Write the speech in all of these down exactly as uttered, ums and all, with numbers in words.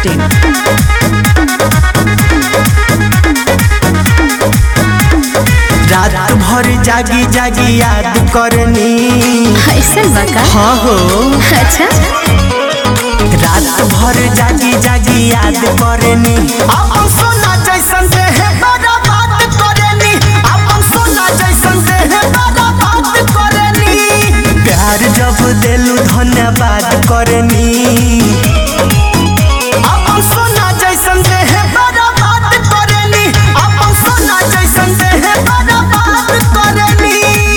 in. रात भर जागी जागी याद करनी ऐसा बका हाँ हो अच्छा रात भर जागी जागी याद करनी अपन सोना जैसन देह बड़ा बात करनी अपन सोना जैसन देह बड़ा बात करनी प्यार जब दिलू धन्यवाद करनी अपन सोना जैसन देह बड़ा बात करनी अपन सोना जैसन देह बड़ा बात करनी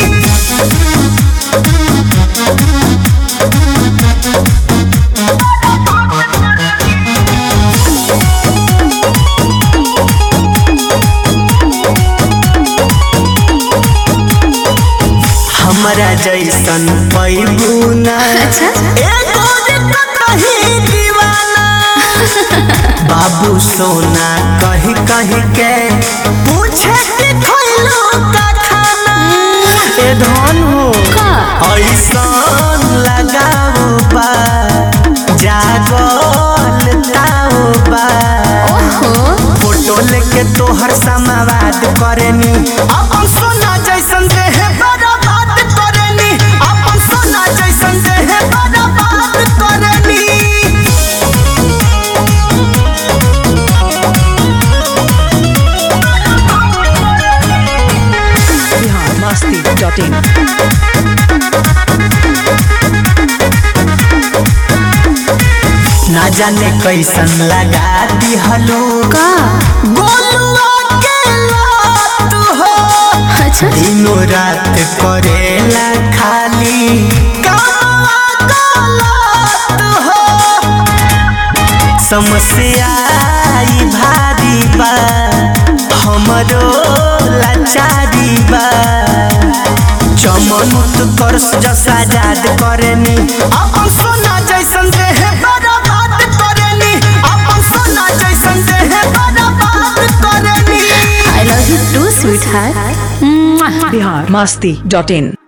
हमरा जैसन पैबू ना अच्छा एगो देखा कहीं दीवाना बाबू सोना कहीं कहीं के पूछे कि खइलो का खाना ए धन हो का ऐसन लगाओ बा जागल ताओ बा ओहो फोटो लेके तोहर समावाद करनी अपन सोना जैसन देह बड़ा बात करनी अपन सोना जैसन देह बड़ा बात करनी Bihar Masti dot in. ना जाने कैसन लगा दिहलो का गोलुआ के लात हो अच्छा दिनों रात करेला खाली कामवा गलत हो समस्या ई भारी बा हमरो लाचारी बा चमन उत्कर्ष जैसा आजाद करनी अपन सोना जैसन देह बड़ा बात करनी अपन सोना जैसन देह बड़ा बात करनी I love you too sweetheart Bihar Masti dot in.